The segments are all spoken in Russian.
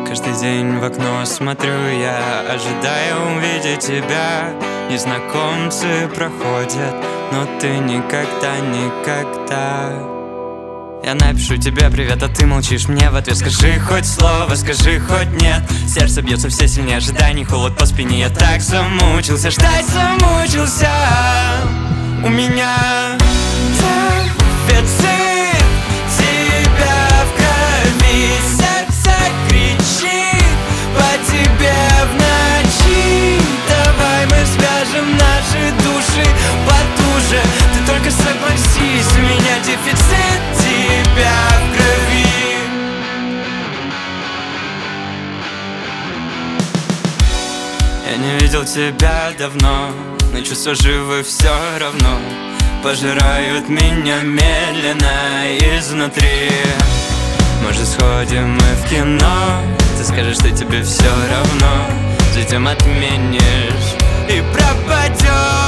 Каждый день в окно смотрю я, ожидая увидеть тебя. Незнакомцы проходят, но ты никогда, никогда. Я напишу тебе привет, а ты молчишь мне в ответ. Скажи хоть слово, скажи хоть нет. Сердце бьется все сильнее ожиданий, холод по спине. Я так замучился, ждать замучился. У меня дефицит тебя в крови. Сердце кричит по тебе в ночи. Давай мы свяжем наши души потуже. Ты только согласись, у меня дефицит тебя в крови. Я не видел тебя давно, но чувства живы все равно. Пожирают меня медленно изнутри. Может, сходим мы в кино? Ты скажешь, что тебе все равно. Затем отменишь и пропадешь.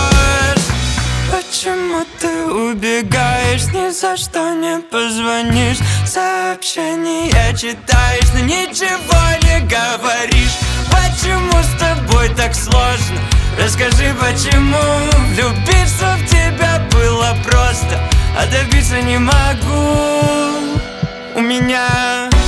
Почему ты убегаешь, ни за что не позвонишь? Сообщения читаешь, но ничего не говоришь. Почему с тобой так сложно? Расскажи, почему влюбиться в тебя было просто, а добиться не могу. У меня